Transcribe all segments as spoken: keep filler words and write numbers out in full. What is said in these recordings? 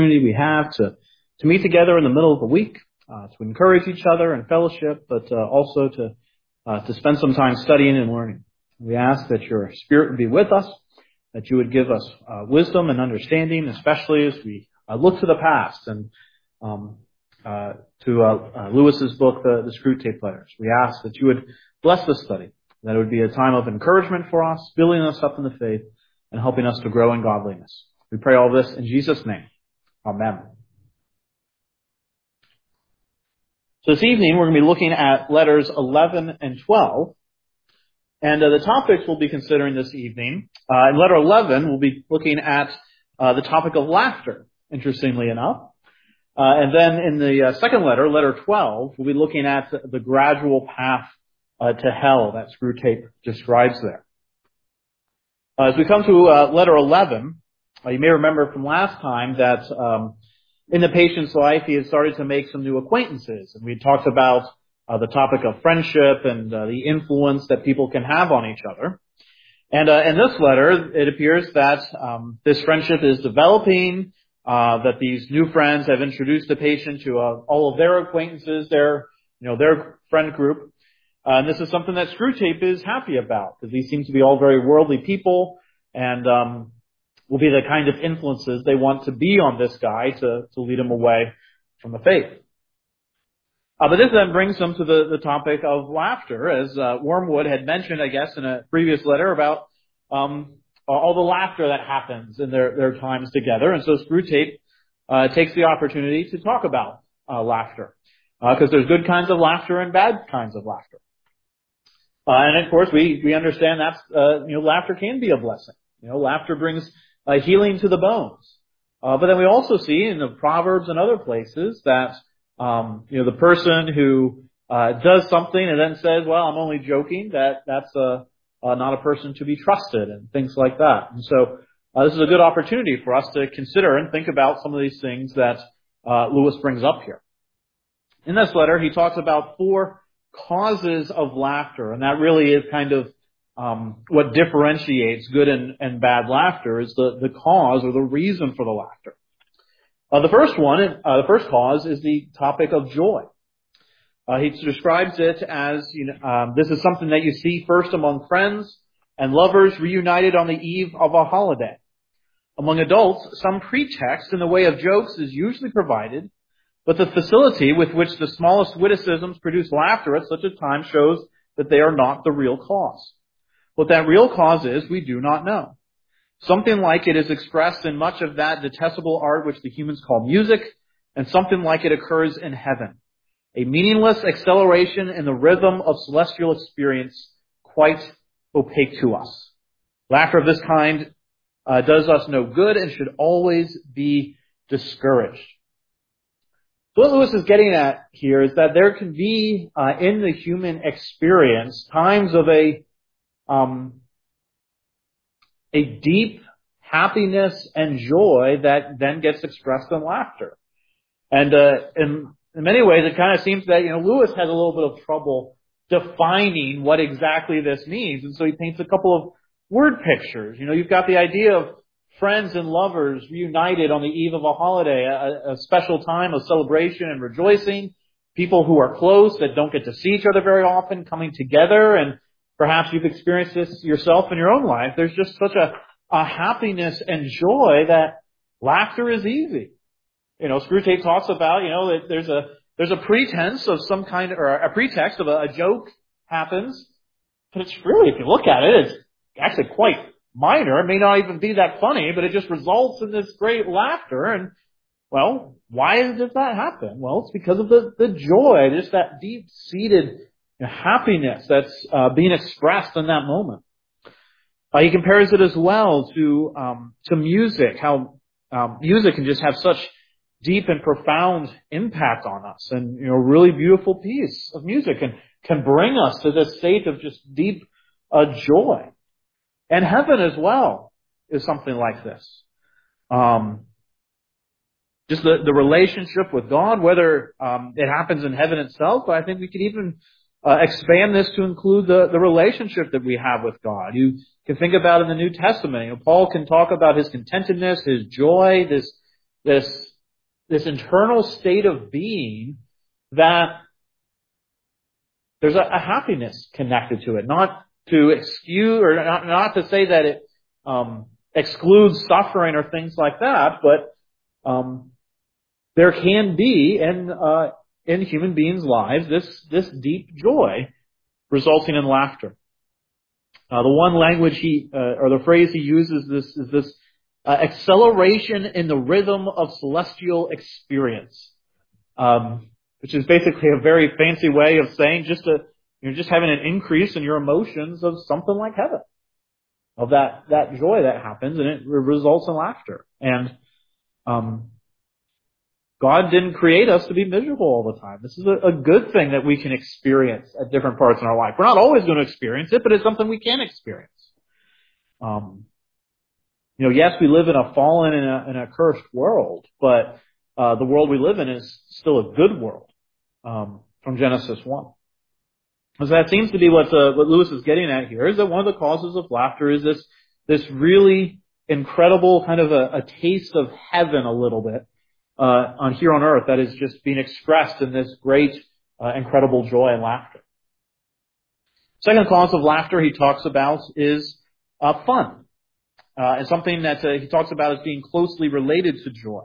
opportunity we have to, to meet together in the middle of the week, uh, to encourage each other in fellowship, but uh, also to uh, to spend some time studying and learning. We ask that your Spirit would be with us, that you would give us uh, wisdom and understanding, especially as we uh, look to the past and um, uh, to uh, uh, Lewis's book, the, the Screwtape Letters. We ask that you would bless this study, that it would be a time of encouragement for us, building us up in the faith, and helping us to grow in godliness. We pray all this in Jesus' name. Amen. So this evening we're going to be looking at letters eleven and twelve. And uh, the topics we'll be considering this evening, uh, in letter eleven we'll be looking at uh, the topic of laughter, interestingly enough. Uh, and then in the uh, second letter, letter twelve, we'll be looking at the, the gradual path uh, to hell that Screwtape describes there. Uh, as we come to uh, letter eleven, uh, you may remember from last time that um, in the patient's life he had started to make some new acquaintances. And we talked about uh, the topic of friendship and uh, the influence that people can have on each other. And uh, in this letter, it appears that um, this friendship is developing, uh, that these new friends have introduced the patient to uh, all of their acquaintances, their, you know, their friend group. Uh, and this is something that Screwtape is happy about, because these seem to be all very worldly people, and um, will be the kind of influences they want to be on this guy to, to lead him away from the faith. Uh, but this then brings them to the, the topic of laughter, as uh, Wormwood had mentioned, I guess, in a previous letter about um, all the laughter that happens in their, their times together. And so Screwtape uh, takes the opportunity to talk about uh, laughter, because uh, there's good kinds of laughter and bad kinds of laughter. Uh, and of course, we, we understand that, uh, you know, laughter can be a blessing. You know, laughter brings uh, healing to the bones. Uh, but then we also see in the Proverbs and other places that, um, you know, the person who, uh, does something and then says, well, I'm only joking, that, that's, uh, uh not a person to be trusted and things like that. And so, uh, this is a good opportunity for us to consider and think about some of these things that, uh, Lewis brings up here. In this letter, he talks about four causes of laughter, and that really is kind of um, what differentiates good and, and bad laughter, is the, the cause or the reason for the laughter. Uh, the first one, uh, the first cause is the topic of joy. Uh, he describes it as, you know, um, this is something that you see first among friends and lovers reunited on the eve of a holiday. Among adults, some pretext in the way of jokes is usually provided, but the facility with which the smallest witticisms produce laughter at such a time shows that they are not the real cause. What that real cause is, we do not know. Something like it is expressed in much of that detestable art which the humans call music, and something like it occurs in heaven. A meaningless acceleration in the rhythm of celestial experience, quite opaque to us. Laughter of this kind uh, does us no good and should always be discouraged. So what Lewis is getting at here is that there can be, uh, in the human experience, times of a, um, a deep happiness and joy that then gets expressed in laughter. And, uh, in, in many ways, it kind of seems that, you know, Lewis has a little bit of trouble defining what exactly this means. And so he paints a couple of word pictures. You know, you've got the idea of friends and lovers reunited on the eve of a holiday, a, a special time of celebration and rejoicing. People who are close that don't get to see each other very often coming together. And perhaps you've experienced this yourself in your own life. There's just such a, a happiness and joy that laughter is easy. You know, Screwtape talks about, you know, that there's a, there's a pretense of some kind, or a pretext of a, a joke happens. But it's really, if you look at it, it's actually quite minor. It may not even be that funny, but it just results in this great laughter. And, well, why does that happen? Well, it's because of the, the joy, just that deep-seated you know, happiness that's uh, being expressed in that moment. Uh, he compares it as well to um, to music, how um, music can just have such deep and profound impact on us. And, you know, a really beautiful piece of music can, can bring us to this state of just deep uh, joy. And heaven as well is something like this. Um, just the, the relationship with God, whether um, it happens in heaven itself, but I think we could even uh, expand this to include the, the relationship that we have with God. You can think about in the New Testament. You know, Paul can talk about his contentedness, his joy, this this this internal state of being that there's a, a happiness connected to it. Not to excuse, or not, not to say that it um, excludes suffering or things like that, but um, there can be in uh, in human beings' lives this this deep joy resulting in laughter. Uh, the one language he uh, or the phrase he uses this is this uh, acceleration in the rhythm of celestial experience, um, which is basically a very fancy way of saying just a you're just having an increase in your emotions of something like heaven, of that that joy that happens, and it results in laughter. And um, God didn't create us to be miserable all the time. This is a, a good thing that we can experience at different parts in our life. We're not always going to experience it, but it's something we can experience. Um, you know, yes, we live in a fallen and a, and a cursed world, but uh, the world we live in is still a good world um, from Genesis one. So that seems to be what uh, what Lewis is getting at here, is that one of the causes of laughter is this this really incredible kind of a, a taste of heaven a little bit. Uh, on here on earth that is just being expressed in this great, uh, incredible joy and laughter. Second cause of laughter he talks about is uh, fun. Uh, and something that uh, he talks about as being closely related to joy.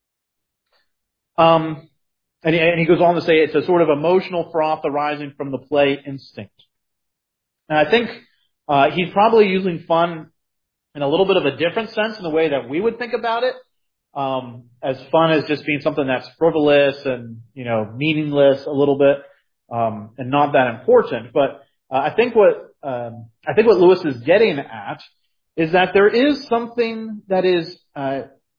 Um, and, he, and he goes on to say it's a sort of emotional froth arising from the play instinct. And I think uh, he's probably using fun in a little bit of a different sense in the way that we would think about it. Um, as fun as just being something that's frivolous and, you know, meaningless a little bit, um, and not that important. But uh, I think what um, I think what Lewis is getting at is that there is something that is uh,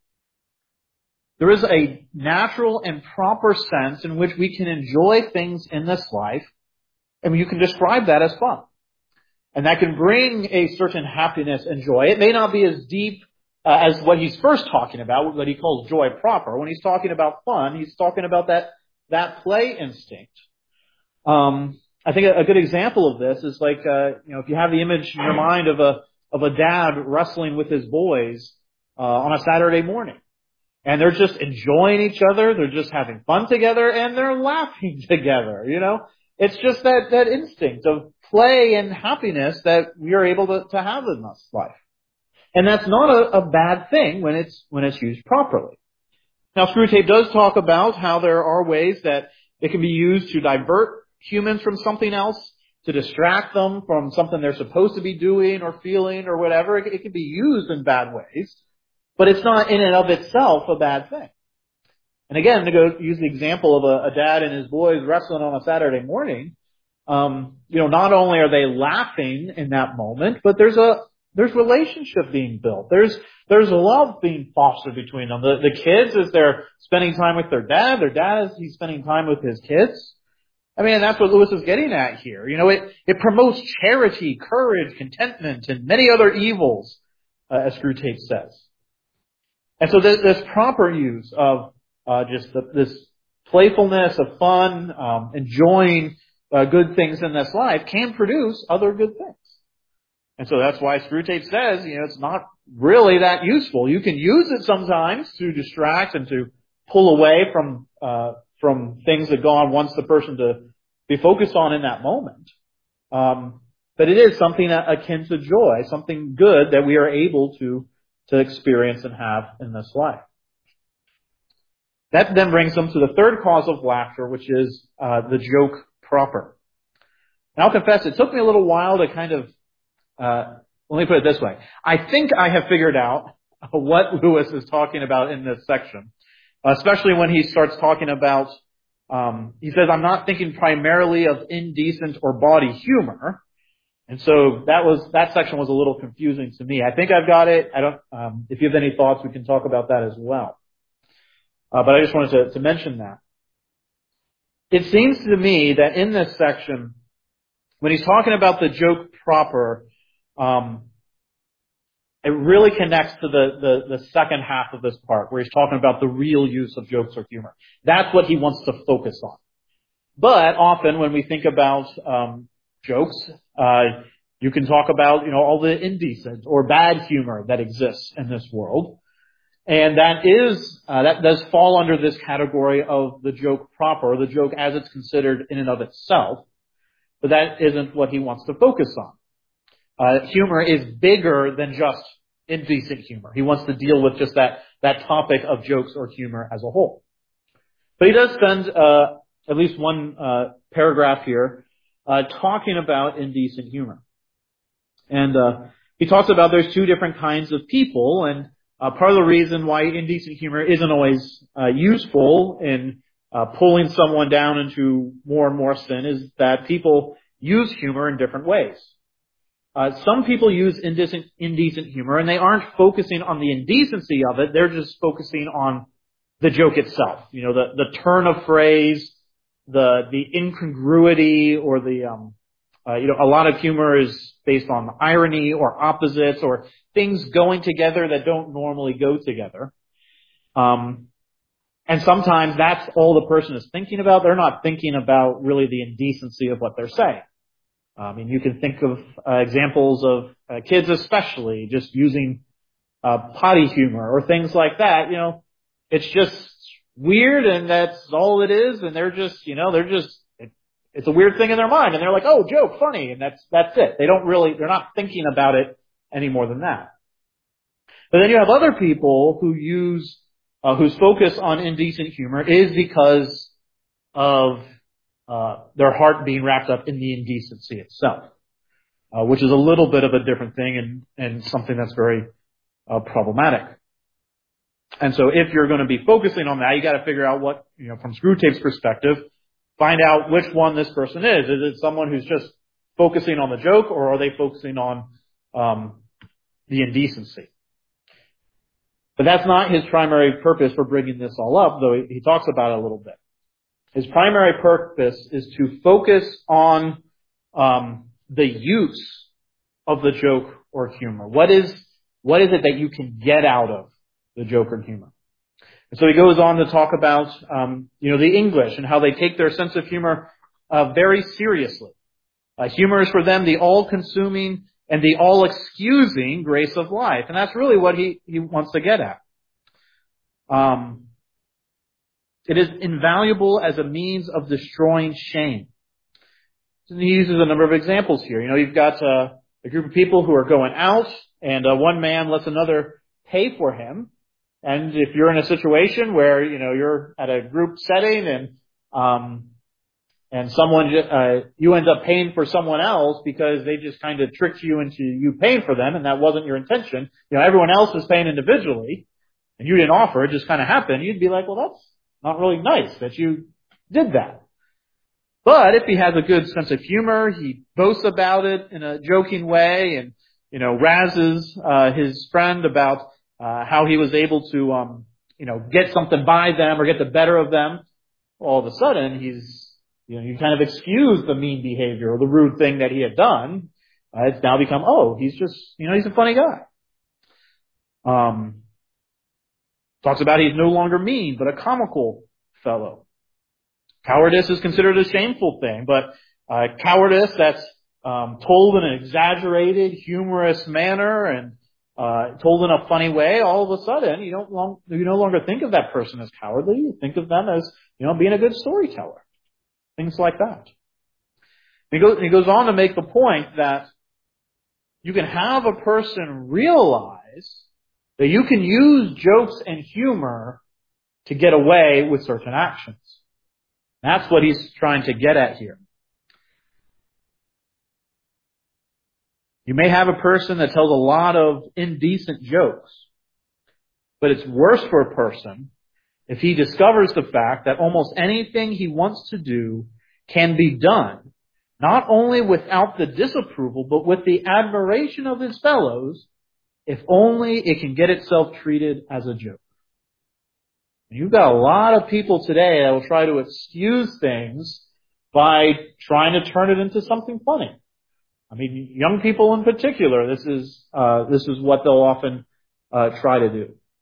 there is a natural and proper sense in which we can enjoy things in this life, and you can describe that as fun, and that can bring a certain happiness and joy. It may not be as deep Uh, as what he's first talking about, what he calls joy proper. When he's talking about fun, he's talking about that that play instinct. Um, I think a, a good example of this is like, uh, you know, if you have the image in your mind of a of a dad wrestling with his boys uh, on a Saturday morning, and they're just enjoying each other, they're just having fun together, and they're laughing together. You know, it's just that that instinct of play and happiness that we are able to, to have in this life. And that's not a, a bad thing when it's when it's used properly. Now, Screwtape does talk about how there are ways that it can be used to divert humans from something else, to distract them from something they're supposed to be doing or feeling or whatever. It, it can be used in bad ways, but it's not in and of itself a bad thing. And again, to go use the example of a, a dad and his boys wrestling on a Saturday morning, um, you know, not only are they laughing in that moment, but there's a There's relationship being built. There's there's love being fostered between them. The, the kids, as they're spending time with their dad, their dad as he's spending time with his kids. I mean, that's what Lewis is getting at here. You know, it, it promotes charity, courage, contentment, and many other evils, uh, as Screwtape says. And so this, this proper use of uh, just the, this playfulness of fun, um, enjoying uh, good things in this life can produce other good things. And so that's why Screwtape says, you know, it's not really that useful. You can use it sometimes to distract and to pull away from uh, from things that God wants the person to be focused on in that moment. Um, but it is something akin to joy, something good that we are able to to experience and have in this life. That then brings them to the third cause of laughter, which is uh, the joke proper. And I'll confess, it took me a little while to kind of Uh, let me put it this way. I think I have figured out what Lewis is talking about in this section, especially when he starts talking about, um, he says, I'm not thinking primarily of indecent or bawdy humor. And so that was, that section was a little confusing to me. I think I've got it. I don't, um, if you have any thoughts, we can talk about that as well. Uh, but I just wanted to, to mention that. It seems to me that in this section, when he's talking about the joke proper, Um, it really connects to the, the, the second half of this part where he's talking about the real use of jokes or humor. That's what he wants to focus on. But often when we think about um, jokes, uh, you can talk about, you know, all the indecent or bad humor that exists in this world. And that is, uh, that does fall under this category of the joke proper, or the joke as it's considered in and of itself. But that isn't what he wants to focus on. Uh, humor is bigger than just indecent humor. He wants to deal with just that, that topic of jokes or humor as a whole. But he does spend, uh, at least one, uh, paragraph here, uh, talking about indecent humor. And, uh, he talks about there's two different kinds of people, and, uh, part of the reason why indecent humor isn't always, uh, useful in, uh, pulling someone down into more and more sin is that people use humor in different ways. Uh, some people use indecent, indecent humor, and they aren't focusing on the indecency of it. They're just focusing on the joke itself. You know, the, the turn of phrase, the, the incongruity, or the, um, uh, you know, a lot of humor is based on irony or opposites or things going together that don't normally go together. Um, and sometimes that's all the person is thinking about. They're not thinking about really the indecency of what they're saying. I mean, you can think of uh, examples of uh, kids especially just using uh, potty humor or things like that. You know, it's just weird, and that's all it is, and they're just, you know, they're just, it, it's a weird thing in their mind, and they're like, oh, joke, funny, and that's, that's it. They don't really, they're not thinking about it any more than that. But then you have other people who use, uh, whose focus on indecent humor is because of Uh, their heart being wrapped up in the indecency itself, uh, which is a little bit of a different thing and, and something that's very uh, problematic. And so if you're going to be focusing on that, you got to figure out what, you know, from Screwtape's perspective, find out which one this person is. Is it someone who's just focusing on the joke, or are they focusing on um, the indecency? But that's not his primary purpose for bringing this all up, though he, he talks about it a little bit. His primary purpose is to focus on um, the use of the joke or humor. What is what is it that you can get out of the joke or humor? And so he goes on to talk about um, you know the English and how they take their sense of humor uh, very seriously. Uh, humor is for them the all-consuming and the all-excusing grace of life, and that's really what he he wants to get at. Um, It is invaluable as a means of destroying shame. And he uses a number of examples here. You know, you've got uh, a group of people who are going out, and uh, one man lets another pay for him. And if you're in a situation where, you know, you're at a group setting and um, and someone uh, you end up paying for someone else because they just kind of tricked you into you paying for them, and that wasn't your intention. You know, everyone else is paying individually, and you didn't offer; it just kind of happened. You'd be like, well, that's not really nice that you did that. But if he has a good sense of humor, he boasts about it in a joking way and, you know, razzes uh, his friend about uh, how he was able to, um, you know, get something by them or get the better of them. All of a sudden, he's, you know, you kind of excuse the mean behavior or the rude thing that he had done. Uh, it's now become, oh, he's just, you know, he's a funny guy. Um, Talks about he's no longer mean, but a comical fellow. Cowardice is considered a shameful thing, but uh, cowardice that's um, told in an exaggerated, humorous manner and uh, told in a funny way, all of a sudden you don't long, you no longer think of that person as cowardly. You think of them as, you know, being a good storyteller. Things like that. He goes, he goes on to make the point that you can have a person realize that you can use jokes and humor to get away with certain actions. That's what he's trying to get at here. You may have a person that tells a lot of indecent jokes, but it's worse for a person if he discovers the fact that almost anything he wants to do can be done, not only without the disapproval, but with the admiration of his fellows, if only it can get itself treated as a joke. You've got a lot of people today that will try to excuse things by trying to turn it into something funny. I mean, young people in particular, this is uh, this is what they'll often uh, try to do.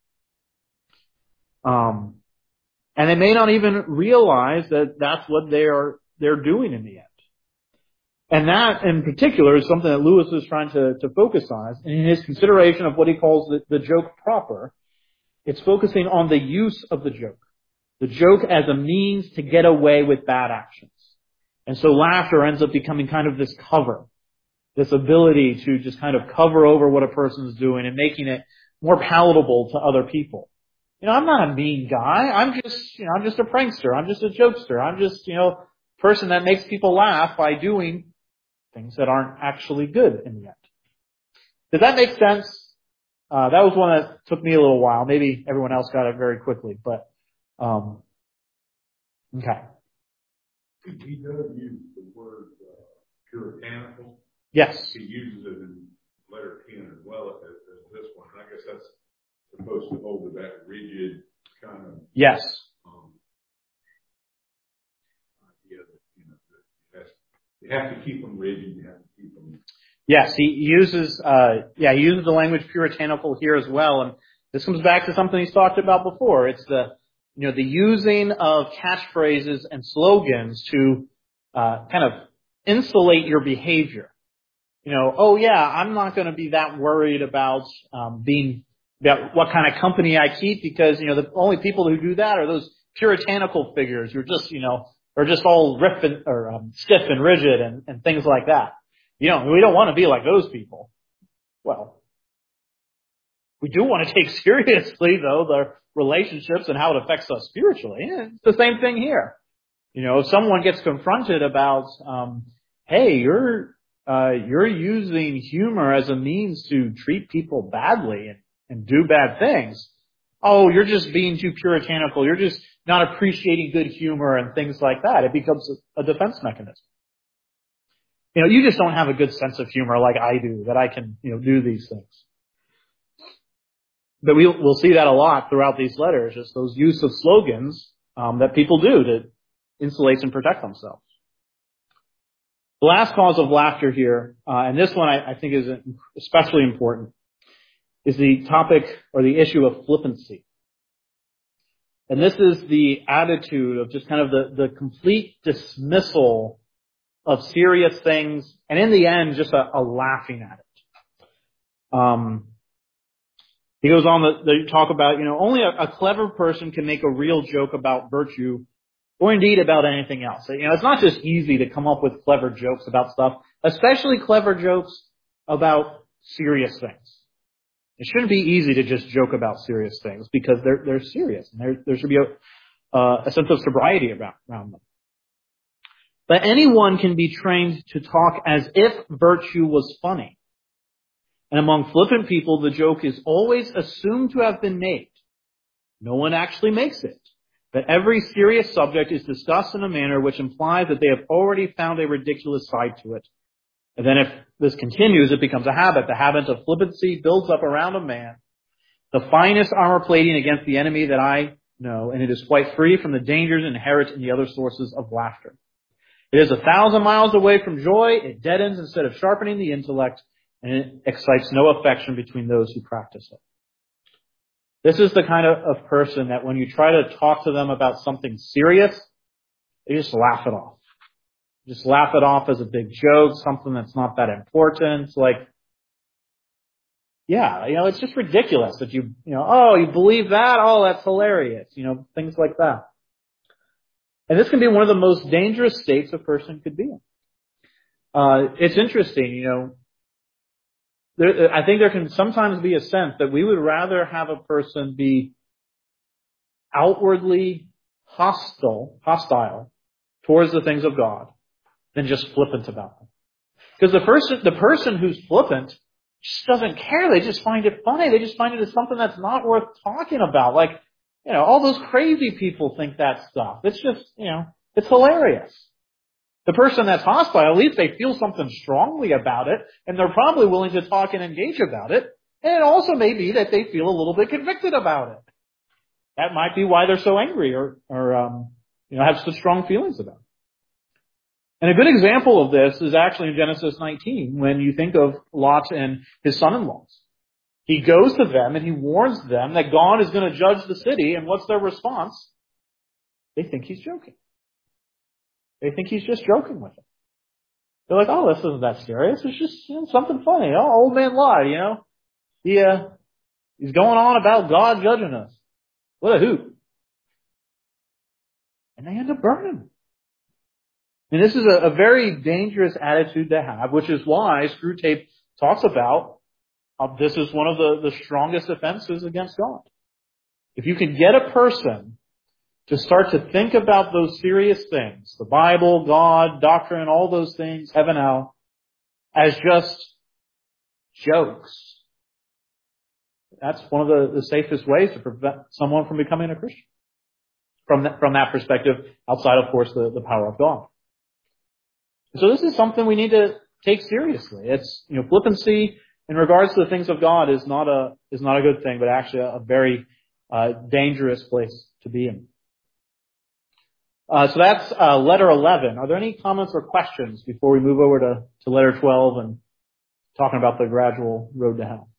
Um, and they may not even realize that that's what they are they're doing in the end. And that, in particular, is something that Lewis is trying to, to focus on in his consideration of what he calls the, the joke proper. It's focusing on the use of the joke. The joke as a means to get away with bad actions. And so laughter ends up becoming kind of this cover. This ability to just kind of cover over what a person is doing and making it more palatable to other people. You know, I'm not a mean guy. I'm just, you know, I'm just a prankster. I'm just a jokester. I'm just, you know, a person that makes people laugh by doing things that aren't actually good in the end. Does that make sense? Uh, that was one that took me a little while. Maybe everyone else got it very quickly, but, um, okay. He does use the word uh, puritanical. Yes. He uses it in letter ten as well as, as this one. And I guess that's supposed to hold to that rigid kind of. Yes. Um, idea that, you know, that has, you have to keep them rigid. You have to keep them. Yes, he uses, uh, yeah, he uses the language puritanical here as well. And this comes back to something he's talked about before. It's the, you know, the using of catchphrases and slogans to, uh, kind of insulate your behavior. You know, oh yeah, I'm not going to be that worried about, um, being, about what kind of company I keep because, you know, the only people who do that are those puritanical figures who are just, you know, are just all riff and, or, um, stiff and rigid and, and things like that. You know, we don't want to be like those people. Well, we do want to take seriously, though, the relationships and how it affects us spiritually. It's the same thing here. You know, if someone gets confronted about, um, hey, you're, uh, you're using humor as a means to treat people badly and, and do bad things. Oh, you're just being too puritanical. You're just not appreciating good humor and things like that. It becomes a, a defense mechanism. You know, you just don't have a good sense of humor like I do, that I can, you know, do these things. But we'll, we'll see that a lot throughout these letters, just those use of slogans um, that people do to insulate and protect themselves. The last cause of laughter here, uh, and this one I, I think is especially important, is the topic or the issue of flippancy. And this is the attitude of just kind of the, the complete dismissal of serious things, and in the end, just a, a laughing at it. Um, he goes on to, to talk about, you know, only a, a clever person can make a real joke about virtue, or indeed about anything else. You know, it's not just easy to come up with clever jokes about stuff, especially clever jokes about serious things. It shouldn't be easy to just joke about serious things because they're they're serious, and there there should be a uh, a sense of sobriety about around them. But anyone can be trained to talk as if virtue was funny. And among flippant people, the joke is always assumed to have been made. No one actually makes it. But every serious subject is discussed in a manner which implies that they have already found a ridiculous side to it. And then if this continues, it becomes a habit. The habit of flippancy builds up around a man, the finest armor plating against the enemy that I know, and it is quite free from the dangers inherent in the other sources of laughter. It is a thousand miles away from joy. It deadens instead of sharpening the intellect, and it excites no affection between those who practice it. This is the kind of, of person that when you try to talk to them about something serious, they just laugh it off. Just laugh it off as a big joke, something that's not that important. Like, yeah, you know, it's just ridiculous that you, you know, oh, you believe that? Oh, that's hilarious. You know, things like that. And this can be one of the most dangerous states a person could be in. Uh, it's interesting, you know, there, I think there can sometimes be a sense that we would rather have a person be outwardly hostile, hostile towards the things of God than just flippant about them. Because the person, the person who's flippant just doesn't care. They just find it funny. They just find it as something that's not worth talking about. Like, you know, all those crazy people think that stuff. It's just, you know, it's hilarious. The person that's hostile, at least they feel something strongly about it, and they're probably willing to talk and engage about it. And it also may be that they feel a little bit convicted about it. That might be why they're so angry or, or um, you know, have such strong feelings about it. And a good example of this is actually in Genesis nineteen, when you think of Lot and his son-in-laws. He goes to them and he warns them that God is going to judge the city, and what's their response? They think he's joking. They think he's just joking with them. They're like, oh, this isn't that serious. It's just, you know, something funny. Oh, old man Lot, you know. He, uh, He's going on about God judging us. What a hoot. And they end up burning. And this is a, a very dangerous attitude to have, which is why Screwtape talks about uh, this is one of the, the strongest offenses against God. If you can get a person to start to think about those serious things, the Bible, God, doctrine, all those things, heaven, hell, as just jokes, that's one of the, the safest ways to prevent someone from becoming a Christian. From that, from that perspective, outside, of course, the, the power of God. So this is something we need to take seriously. It's, you know, flippancy in regards to the things of God is not a, is not a good thing, but actually a, a very, uh, dangerous place to be in. Uh, so that's, uh, letter eleven. Are there any comments or questions before we move over to, to letter twelve and talking about the gradual road to hell?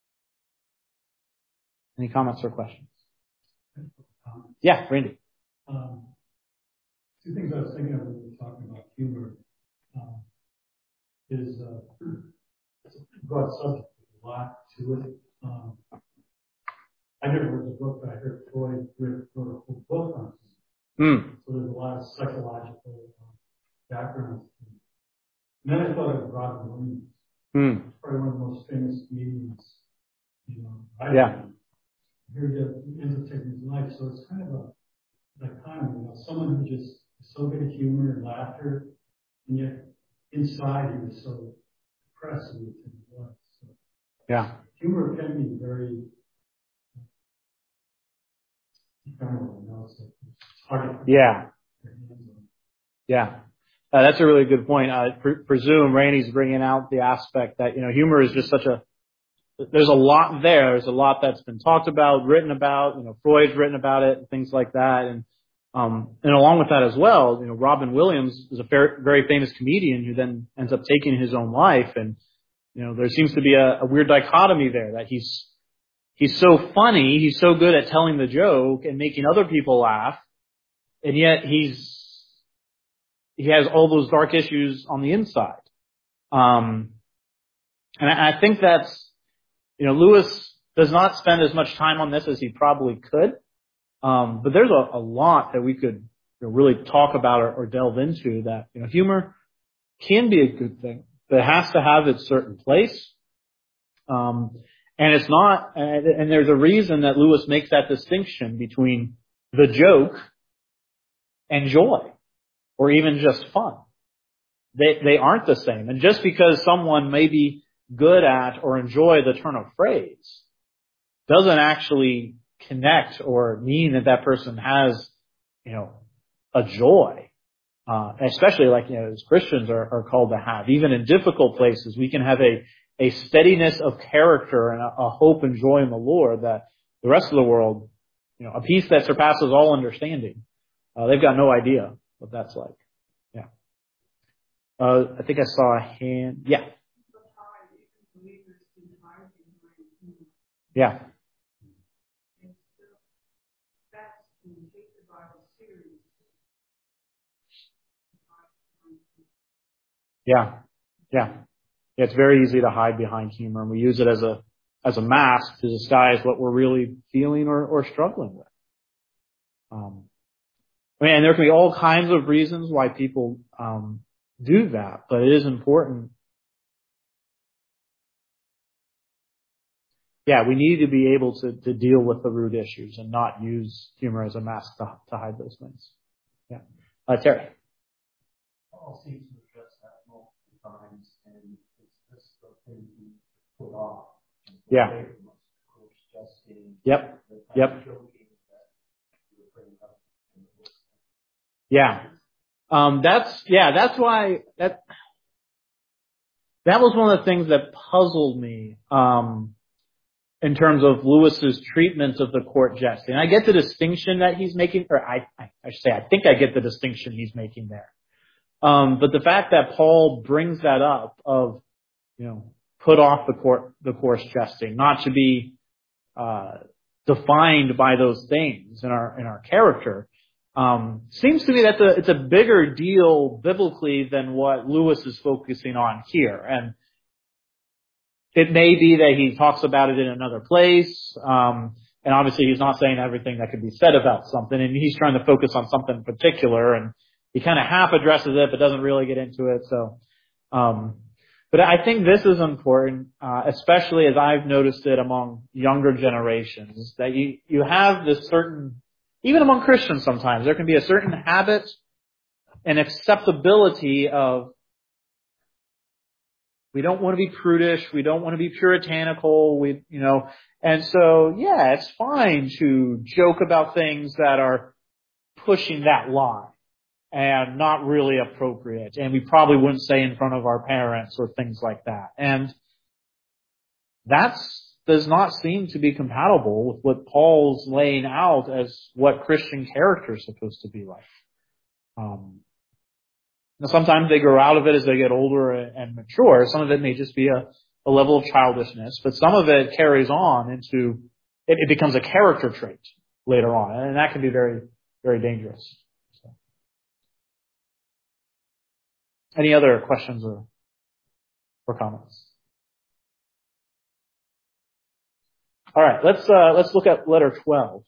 Any comments or questions? Yeah, Randy. Um, two things I was thinking of when we were talking about humor. Um, is uh, it's a broad subject, a lot to it. Um, I never read the book, but I heard Freud wrote a whole book on it. Mm. So there's a lot of psychological uh, background. And then I thought of Robin Williams. Mm. Probably one of the most famous comedians, you know. I Yeah. Here he ends up taking his life, so it's kind of a dichotomy. You know, someone who just is so good at humor and laughter, and yet inside he was so depressed with his life. So Yeah. humor can be very ephemeral, you know. It's, like, it's hard to Yeah. get your hands on. Yeah. Uh, that's a really good point. I pre- presume Randy's bringing out the aspect that, you know, humor is just such a, there's a lot there. There's a lot that's been talked about, written about, you know, Freud's written about it, things like that. And, um, and along with that as well, you know, Robin Williams is a fair, very famous comedian who then ends up taking his own life. And, you know, there seems to be a, a weird dichotomy there that he's, he's so funny. He's so good at telling the joke and making other people laugh. And yet he's, he has all those dark issues on the inside. Um, and I, I think that's, you know, Lewis does not spend as much time on this as he probably could. Um, but there's a, a lot that we could, you know, really talk about or, or delve into that, you know, humor can be a good thing, but it has to have its certain place. Um, and it's not, and, and there's a reason that Lewis makes that distinction between the joke and joy, or even just fun. They, they aren't the same. And just because someone may be good at or enjoy the turn of phrase doesn't actually connect or mean that that person has, you know, a joy. Uh, especially like, you know, as Christians are, are called to have. Even in difficult places, we can have a, a steadiness of character and a, a hope and joy in the Lord that the rest of the world, you know, a peace that surpasses all understanding. Uh, they've got no idea what that's like. Yeah. Uh, I think I saw a hand. Yeah. Yeah. Yeah. Yeah. It's very easy to hide behind humor, and we use it as a as a mask to disguise what we're really feeling or, or struggling with. Um, I mean, and there can be all kinds of reasons why people um, do that, but it is important. Yeah, we need to be able to, to deal with the root issues and not use humor as a mask to, to hide those things. Yeah. Uh, Terry. Paul seems to address that multiple times, and it's this the thing to put off. Yeah. Yep. Yep. Yeah. Um, that's, yeah, that's why that, that was one of the things that puzzled me, um, in terms of Lewis's treatment of the court jesting. I get the distinction that he's making, or I, I, I should say, I think I get the distinction he's making there. Um, but the fact that Paul brings that up of, you know, put off the court, the coarse jesting, not to be, uh, defined by those things in our, in our character, um, seems to me that the, it's a bigger deal biblically than what Lewis is focusing on here. And it may be that he talks about it in another place. Um, and obviously he's not saying everything that could be said about something, and he's trying to focus on something particular, and he kind of half addresses it but doesn't really get into it. So, um, but I think this is important, uh, especially as I've noticed it among younger generations, that you, you have this certain, even among Christians sometimes, there can be a certain habit and acceptability of, we don't want to be prudish, we don't want to be puritanical, we, you know, and so, yeah, it's fine to joke about things that are pushing that line and not really appropriate, and we probably wouldn't say in front of our parents or things like that. And that does not seem to be compatible with what Paul's laying out as what Christian character is supposed to be like. Um, now sometimes they grow out of it as they get older and mature. Some of it may just be a, a level of childishness, but some of it carries on into, it, it becomes a character trait later on, and that can be very, very dangerous. So. Any other questions or, or comments? All right, let's uh, let's look at letter twelve.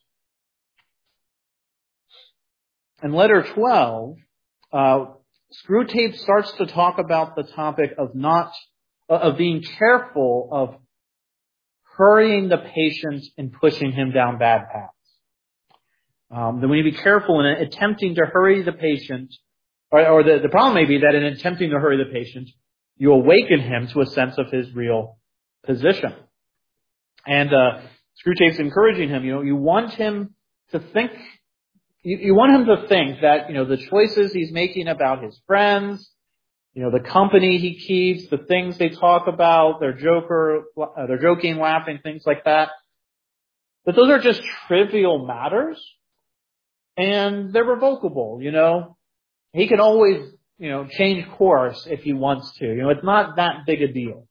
In letter twelve, uh, Screwtape starts to talk about the topic of not of being careful of hurrying the patient and pushing him down bad paths. Um, then we need to be careful in attempting to hurry the patient, or, or the, the problem may be that in attempting to hurry the patient, you awaken him to a sense of his real position. And uh, Screwtape's encouraging him, you know, you want him to think, you, you want him to think that, you know, the choices he's making about his friends, you know, the company he keeps, the things they talk about, their joker, uh, their joking, laughing, things like that, that those are just trivial matters, and they're revocable, you know. He can always, you know, change course if he wants to. You know, it's not that big a deal.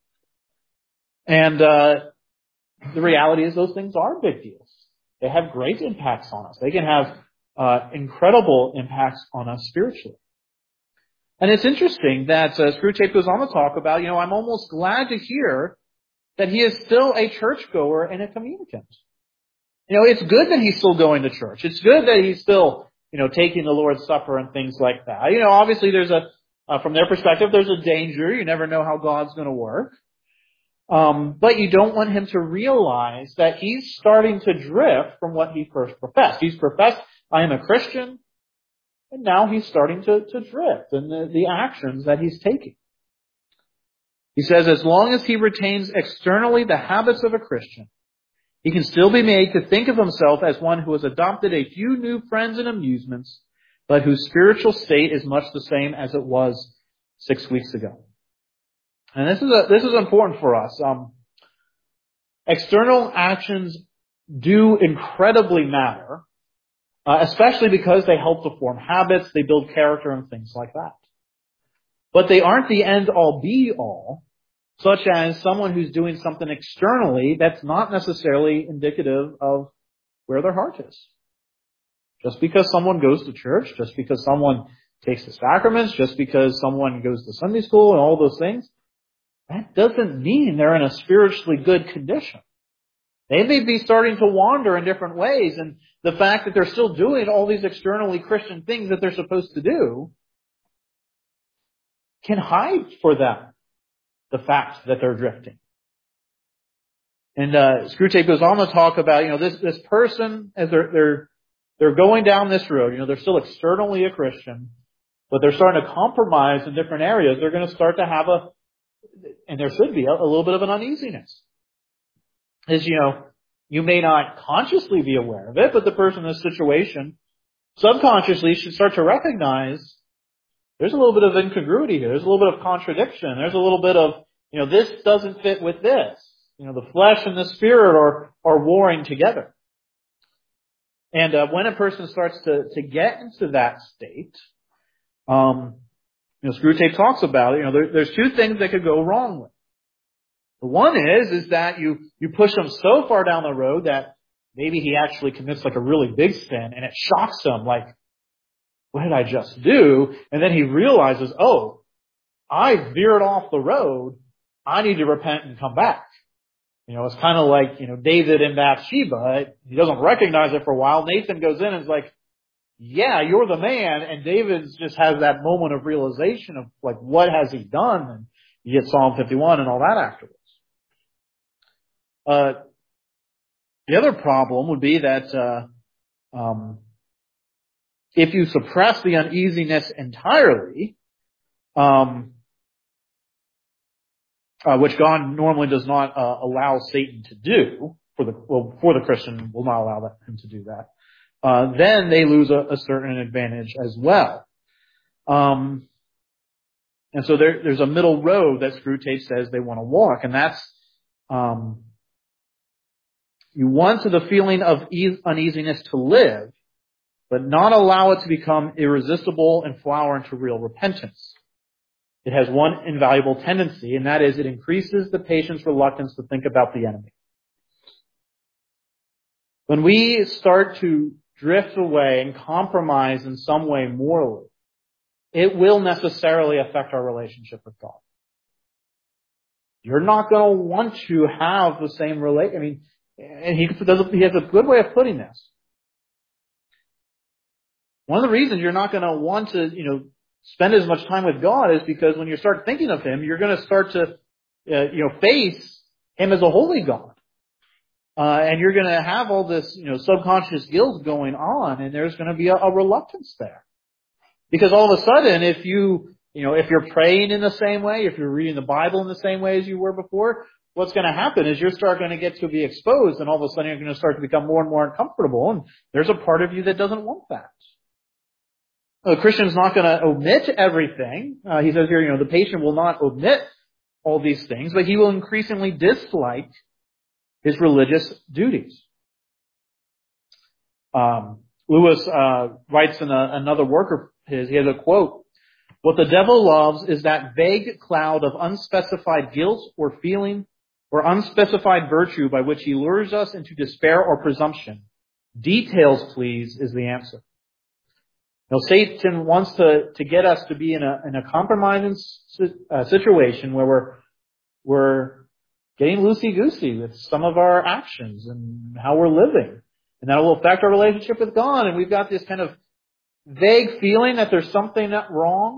And uh the reality is those things are big deals. They have great impacts on us. They can have uh incredible impacts on us spiritually. And it's interesting that uh, Screwtape goes on to talk about, you know, I'm almost glad to hear that he is still a churchgoer and a communicant. You know, it's good that he's still going to church. It's good that he's still, you know, taking the Lord's Supper and things like that. You know, obviously there's a, uh, from their perspective, there's a danger. You never know how God's going to work. Um, but you don't want him to realize that he's starting to drift from what he first professed. He's professed, I am a Christian, and now he's starting to, to drift in the, the actions that he's taking. He says, as long as he retains externally the habits of a Christian, he can still be made to think of himself as one who has adopted a few new friends and amusements, but whose spiritual state is much the same as it was six weeks ago. And this is a, this is important for us. Um, external actions do incredibly matter, uh, especially because they help to form habits, they build character and things like that. But they aren't the end-all be-all, such as someone who's doing something externally that's not necessarily indicative of where their heart is. Just because someone goes to church, just because someone takes the sacraments, just because someone goes to Sunday school and all those things, that doesn't mean they're in a spiritually good condition. They may be starting to wander in different ways, and the fact that they're still doing all these externally Christian things that they're supposed to do can hide for them the fact that they're drifting. And uh, Screwtape goes on to talk about, you know, this this person, as they're they're they're going down this road, you know, they're still externally a Christian, but they're starting to compromise in different areas. They're going to start to have a, and there should be a, a little bit of an uneasiness. Is, you know, you may not consciously be aware of it, but the person in this situation subconsciously should start to recognize there's a little bit of incongruity here. There's a little bit of contradiction. There's a little bit of, you know, this doesn't fit with this. You know, the flesh and the spirit are, are warring together. And uh, when a person starts to, to get into that state, um, you know, Screwtape talks about it. You know, there, there's two things that could go wrong with. The one is, is that you, you push him so far down the road that maybe he actually commits like a really big sin, and it shocks him, like, what did I just do? And then he realizes, oh, I veered off the road I need to repent and come back. You know, it's kind of like, you know, David and Bathsheba. He doesn't recognize it for a while. Nathan goes in and is like, yeah, you're the man. And David just has that moment of realization of like, what has he done? And you get Psalm fifty-one and all that afterwards. Uh, the other problem would be that, uh, um, if you suppress the uneasiness entirely, um, uh, which God normally does not uh, allow Satan to do, for the well, for the Christian will not allow that, him to do that, uh, then they lose a, a certain advantage as well. Um, and so there, there's a middle road that Screwtape says they want to walk, and that's um, you want to the feeling of ease, uneasiness to live, but not allow it to become irresistible and flower into real repentance. It has one invaluable tendency, and that is it increases the patient's reluctance to think about the enemy. When we start to drift away and compromise in some way morally, it will necessarily affect our relationship with God. You're not going to want to have the same relate. I mean, and he does. He has a good way of putting this. One of the reasons you're not going to want to, you know, spend as much time with God is because when you start thinking of Him, you're going to start to, uh, you know, face Him as a holy God. Uh, and you're going to have all this, you know, subconscious guilt going on, and there's going to be a, a reluctance there. Because all of a sudden, if you, you know, if you're praying in the same way, if you're reading the Bible in the same way as you were before, what's going to happen is you're start going to get to be exposed, and all of a sudden you're going to start to become more and more uncomfortable, and there's a part of you that doesn't want that. The Christian's not going to omit everything. Uh, he says here, you know, the patient will not omit all these things, but he will increasingly dislike his religious duties. Um, Lewis uh, writes in a, another work of his, he has a quote, "What the devil loves is that vague cloud of unspecified guilt or feeling or unspecified virtue by which he lures us into despair or presumption. Details, please, is the answer." Now, Satan wants to, to get us to be in a, in a compromising uh, situation where we're, we're getting loosey-goosey with some of our actions and how we're living. And that will affect our relationship with God. And we've got this kind of vague feeling that there's something wrong,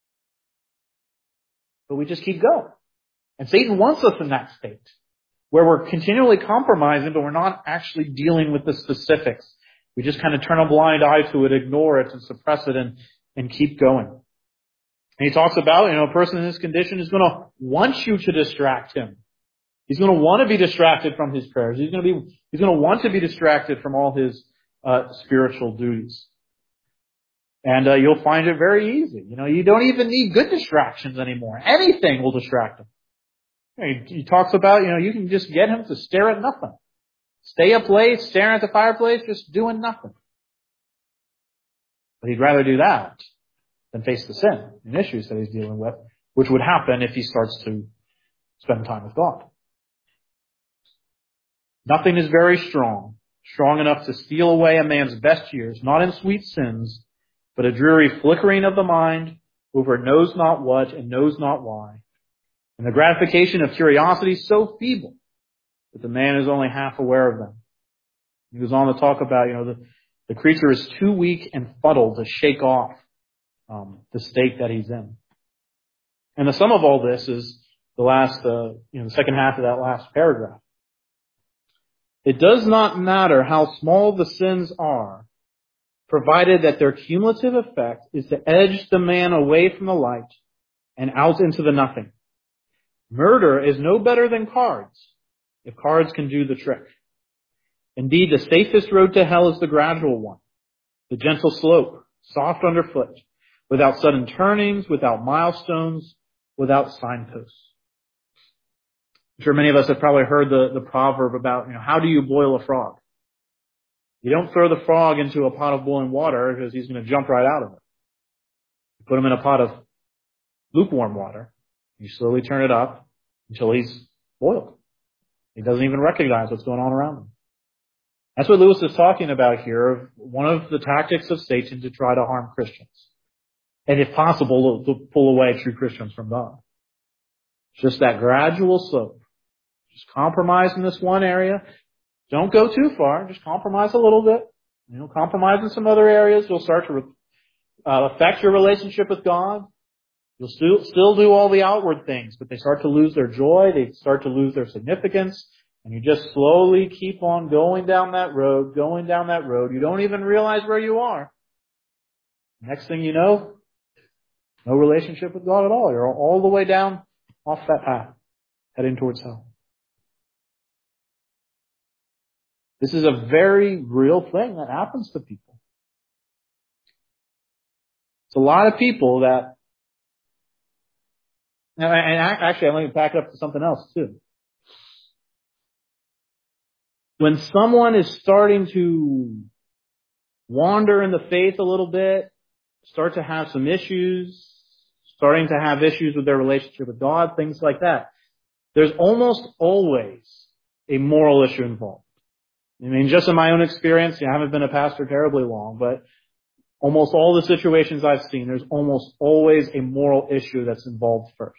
but we just keep going. And Satan wants us in that state where we're continually compromising, but we're not actually dealing with the specifics. We just kind of turn a blind eye to it, ignore it, and suppress it, and, and keep going. And he talks about, you know, a person in this condition is going to want you to distract him. He's going to want to be distracted from his prayers. He's going to be, he's going to want to be distracted from all his uh, spiritual duties. And uh, you'll find it very easy. You know, you don't even need good distractions anymore. Anything will distract him. He, he talks about, you know, you can just get him to stare at nothing. Stay up late, staring at the fireplace, just doing nothing. But he'd rather do that than face the sin and issues that he's dealing with, which would happen if he starts to spend time with God. Nothing is very strong, strong enough to steal away a man's best years, not in sweet sins, but a dreary flickering of the mind over knows not what and knows not why. And the gratification of curiosity so feeble that the man is only half aware of them. He goes on to talk about, you know, the, the creature is too weak and fuddled to shake off um, the state that he's in. And the sum of all this is the last, uh, you know, the second half of that last paragraph. It does not matter how small the sins are, provided that their cumulative effect is to edge the man away from the light and out into the nothing. Murder is no better than cards, if cards can do the trick. Indeed, the safest road to hell is the gradual one, the gentle slope, soft underfoot, without sudden turnings, without milestones, without signposts. I'm sure many of us have probably heard the, the proverb about, you know, how do you boil a frog? You don't throw the frog into a pot of boiling water because he's going to jump right out of it. You put him in a pot of lukewarm water. You slowly turn it up until he's boiled. He doesn't even recognize what's going on around him. That's what Lewis is talking about here, one of the tactics of Satan to try to harm Christians. And if possible, to pull away true Christians from God. It's just that gradual slope. Just compromise in this one area. Don't go too far. Just compromise a little bit. You know, compromise in some other areas. You'll start to uh, affect your relationship with God. You'll still, still do all the outward things, but they start to lose their joy. They start to lose their significance. And you just slowly keep on going down that road, going down that road. You don't even realize where you are. Next thing you know, no relationship with God at all. You're all the way down off that path, heading towards hell. This is a very real thing that happens to people. It's a lot of people that, and actually, let me back it up to something else too. When someone is starting to wander in the faith a little bit, start to have some issues, starting to have issues with their relationship with God, things like that, there's almost always a moral issue involved. I mean, just in my own experience, I haven't been a pastor terribly long, but almost all the situations I've seen, there's almost always a moral issue that's involved first.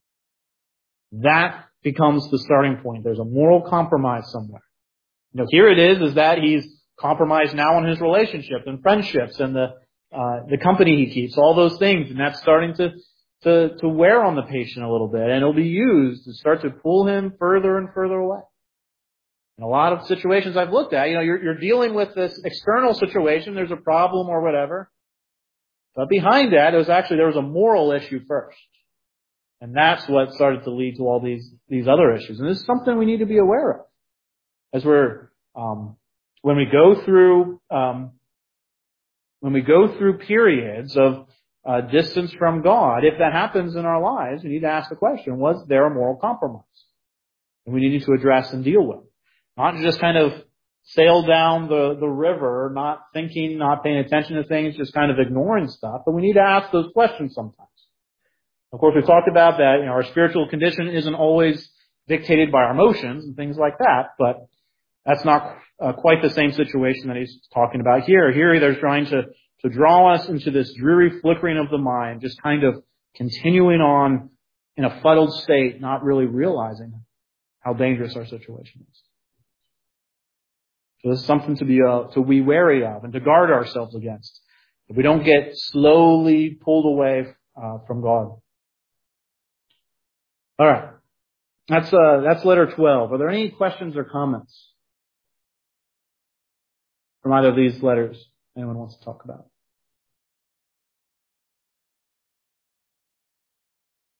That becomes the starting point. There's a moral compromise somewhere. You know, here it is, is that he's compromised now in his relationship and friendships and the, uh, the company he keeps, all those things. And that's starting to, to, to wear on the patient a little bit. And it'll be used to start to pull him further and further away. In a lot of situations I've looked at, you know, you're, you're dealing with this external situation. There's a problem or whatever. But behind that, it was actually, there was a moral issue first. And that's what started to lead to all these, these other issues. And this is something we need to be aware of. As we're, um, when we go through, um, when we go through periods of uh, distance from God, if that happens in our lives, we need to ask the question, was there a moral compromise? And we need to address and deal with. Not just kind of sail down the, the river, not thinking, not paying attention to things, just kind of ignoring stuff, but we need to ask those questions sometimes. Of course, we've talked about that, you know, our spiritual condition isn't always dictated by our emotions and things like that, but that's not uh, quite the same situation that he's talking about here. Here, they're trying to, to draw us into this dreary flickering of the mind, just kind of continuing on in a fuddled state, not really realizing how dangerous our situation is. So this is something to be uh, to be wary of and to guard ourselves against. If we don't get slowly pulled away uh, from God. All right, that's uh, that's letter twelve. Are there any questions or comments from either of these letters anyone wants to talk about?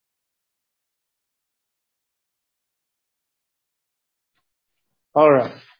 All right.